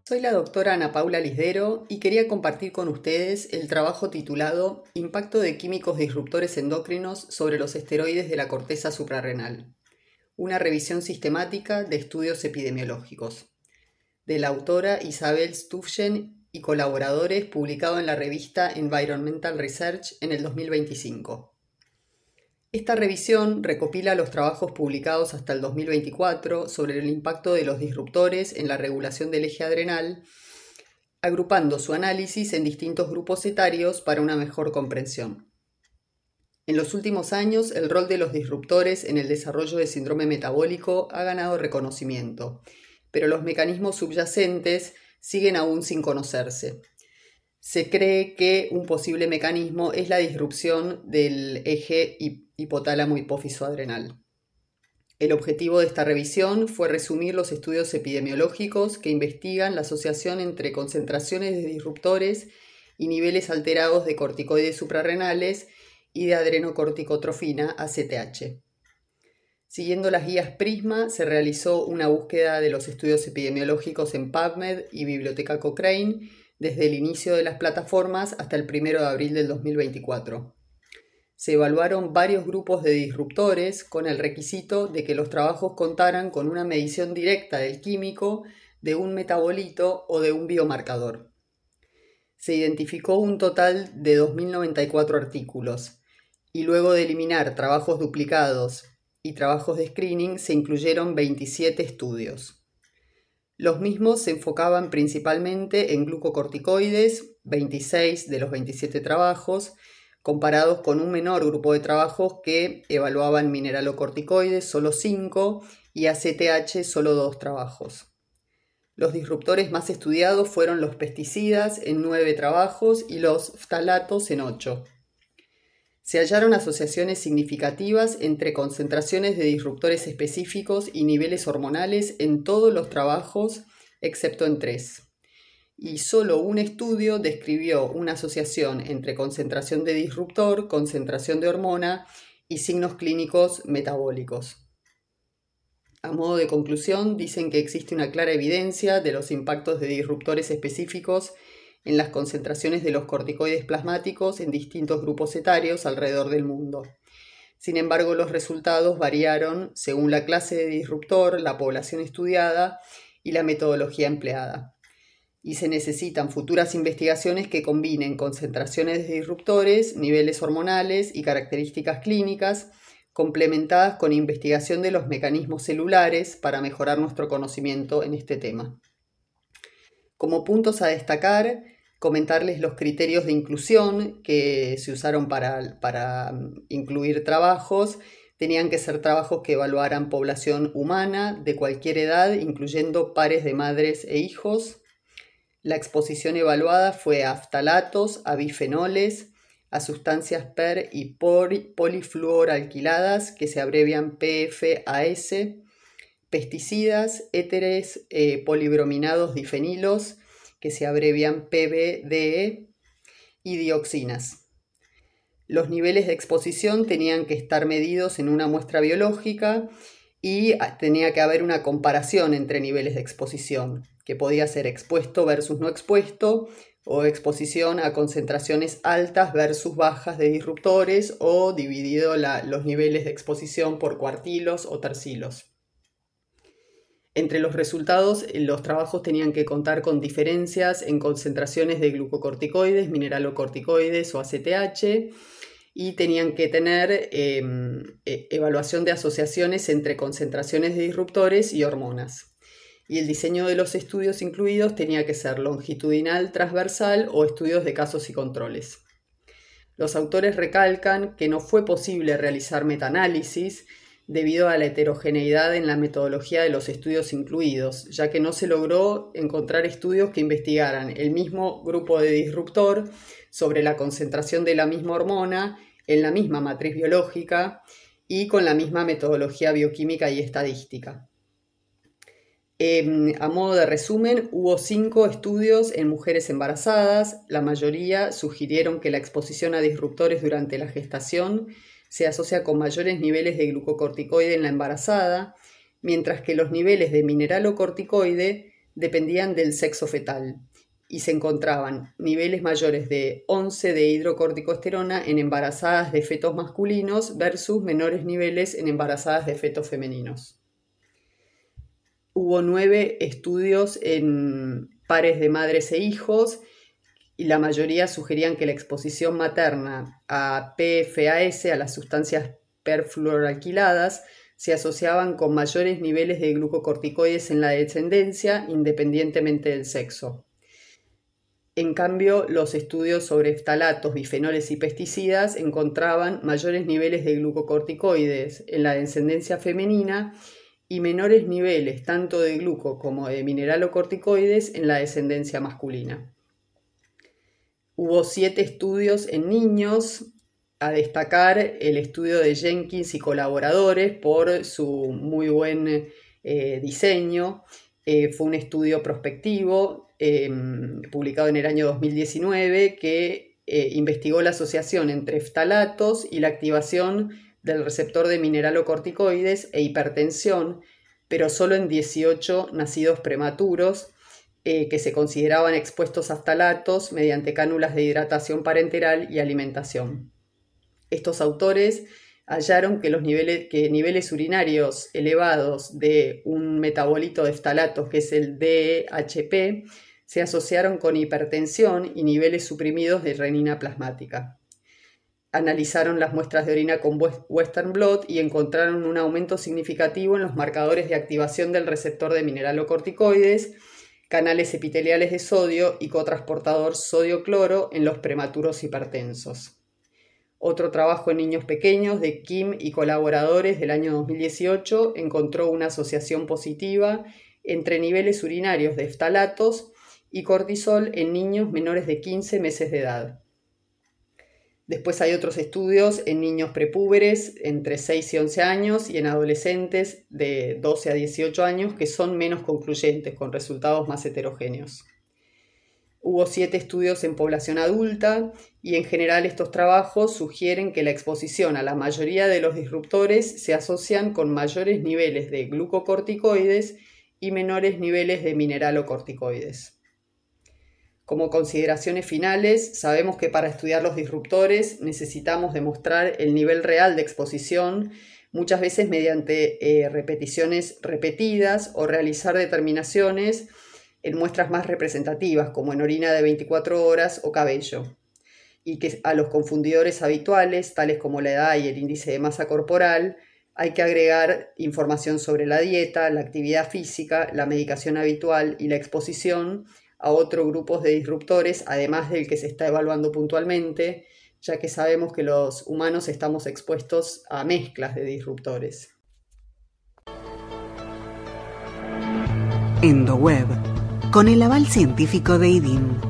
Soy la doctora Ana Paula Lisdero y quería compartir con ustedes el trabajo titulado Impacto de químicos disruptores endocrinos sobre los esteroides de la corteza suprarrenal. Una revisión sistemática de estudios epidemiológicos. De la autora Isabel Stufgen y colaboradores, publicado en la revista Environmental Research en el 2025. Esta revisión recopila los trabajos publicados hasta el 2024 sobre el impacto de los disruptores en la regulación del eje adrenal, agrupando su análisis en distintos grupos etarios para una mejor comprensión. En los últimos años, el rol de los disruptores en el desarrollo de síndrome metabólico ha ganado reconocimiento, pero los mecanismos subyacentes siguen aún sin conocerse. Se cree que un posible mecanismo es la disrupción del eje hipotálamo-hipófiso adrenal. El objetivo de esta revisión fue resumir los estudios epidemiológicos que investigan la asociación entre concentraciones de disruptores y niveles alterados de corticoides suprarrenales y de adrenocorticotrofina, ACTH. Siguiendo las guías PRISMA, se realizó una búsqueda de los estudios epidemiológicos en PubMed y Biblioteca Cochrane desde el inicio de las plataformas hasta el 1 de abril del 2024. Se evaluaron varios grupos de disruptores con el requisito de que los trabajos contaran con una medición directa del químico, de un metabolito o de un biomarcador. Se identificó un total de 2.094 artículos y luego de eliminar trabajos duplicados y trabajos de screening se incluyeron 27 estudios. Los mismos se enfocaban principalmente en glucocorticoides, 26 de los 27 trabajos, comparados con un menor grupo de trabajos que evaluaban mineralocorticoides, solo 5, y ACTH, solo 2 trabajos. Los disruptores más estudiados fueron los pesticidas en 9 trabajos y los ftalatos en 8. Se hallaron asociaciones significativas entre concentraciones de disruptores específicos y niveles hormonales en todos los trabajos, excepto en 3. Y solo un estudio describió una asociación entre concentración de disruptor, concentración de hormona y signos clínicos metabólicos. A modo de conclusión, dicen que existe una clara evidencia de los impactos de disruptores específicos en las concentraciones de los corticoides plasmáticos en distintos grupos etarios alrededor del mundo. Sin embargo, los resultados variaron según la clase de disruptor, la población estudiada y la metodología empleada. Y se necesitan futuras investigaciones que combinen concentraciones de disruptores, niveles hormonales y características clínicas, complementadas con investigación de los mecanismos celulares para mejorar nuestro conocimiento en este tema. Como puntos a destacar, comentarles los criterios de inclusión que se usaron para incluir trabajos. Tenían que ser trabajos que evaluaran población humana de cualquier edad, incluyendo pares de madres e hijos. La exposición evaluada fue a ftalatos, a bifenoles, a sustancias per y polifluoralquiladas, que se abrevian PFAS, pesticidas, éteres polibrominados difenilos, que se abrevian PBDE, y dioxinas. Los niveles de exposición tenían que estar medidos en una muestra biológica y tenía que haber una comparación entre niveles de exposición, que podía ser expuesto versus no expuesto, o exposición a concentraciones altas versus bajas de disruptores, o dividido los niveles de exposición por cuartilos o tercilos. Entre los resultados, los trabajos tenían que contar con diferencias en concentraciones de glucocorticoides, mineralocorticoides o ACTH, y tenían que tener evaluación de asociaciones entre concentraciones de disruptores y hormonas. Y el diseño de los estudios incluidos tenía que ser longitudinal, transversal o estudios de casos y controles. Los autores recalcan que no fue posible realizar metaanálisis debido a la heterogeneidad en la metodología de los estudios incluidos, ya que no se logró encontrar estudios que investigaran el mismo grupo de disruptor sobre la concentración de la misma hormona en la misma matriz biológica y con la misma metodología bioquímica y estadística. A modo de resumen, hubo 5 estudios en mujeres embarazadas. La mayoría sugirieron que la exposición a disruptores durante la gestación se asocia con mayores niveles de glucocorticoide en la embarazada, mientras que los niveles de mineralocorticoide dependían del sexo fetal y se encontraban niveles mayores de 11 de hidrocorticosterona en embarazadas de fetos masculinos versus menores niveles en embarazadas de fetos femeninos. Hubo 9 estudios en pares de madres e hijos y la mayoría sugerían que la exposición materna a PFAS, a las sustancias perfluoroalquiladas, se asociaban con mayores niveles de glucocorticoides en la descendencia, independientemente del sexo. En cambio, los estudios sobre ftalatos, bifenoles y pesticidas encontraban mayores niveles de glucocorticoides en la descendencia femenina y menores niveles tanto de gluco como de mineralocorticoides en la descendencia masculina. Hubo 7 estudios en niños, a destacar el estudio de Jenkins y colaboradores por su muy buen diseño. Fue un estudio prospectivo publicado en el año 2019 que investigó la asociación entre ftalatos y la activación del receptor de mineralocorticoides e hipertensión, pero solo en 18 nacidos prematuros que se consideraban expuestos a ftalatos mediante cánulas de hidratación parenteral y alimentación. Estos autores hallaron que niveles urinarios elevados de un metabolito de ftalatos, que es el DHP, se asociaron con hipertensión y niveles suprimidos de renina plasmática. Analizaron las muestras de orina con Western blot y encontraron un aumento significativo en los marcadores de activación del receptor de mineralocorticoides, canales epiteliales de sodio y cotransportador sodio-cloro en los prematuros hipertensos. Otro trabajo en niños pequeños de Kim y colaboradores del año 2018 encontró una asociación positiva entre niveles urinarios de ftalatos y cortisol en niños menores de 15 meses de edad. Después hay otros estudios en niños prepúberes entre 6 y 11 años y en adolescentes de 12 a 18 años que son menos concluyentes, con resultados más heterogéneos. Hubo 7 estudios en población adulta y en general estos trabajos sugieren que la exposición a la mayoría de los disruptores se asocian con mayores niveles de glucocorticoides y menores niveles de mineralocorticoides. Como consideraciones finales, sabemos que para estudiar los disruptores necesitamos demostrar el nivel real de exposición, muchas veces mediante repeticiones repetidas o realizar determinaciones en muestras más representativas, como en orina de 24 horas o cabello, y que a los confundidores habituales, tales como la edad y el índice de masa corporal, hay que agregar información sobre la dieta, la actividad física, la medicación habitual y la exposición a otros grupos de disruptores, además del que se está evaluando puntualmente, ya que sabemos que los humanos estamos expuestos a mezclas de disruptores. EndoWeb, con el aval científico de IDIN.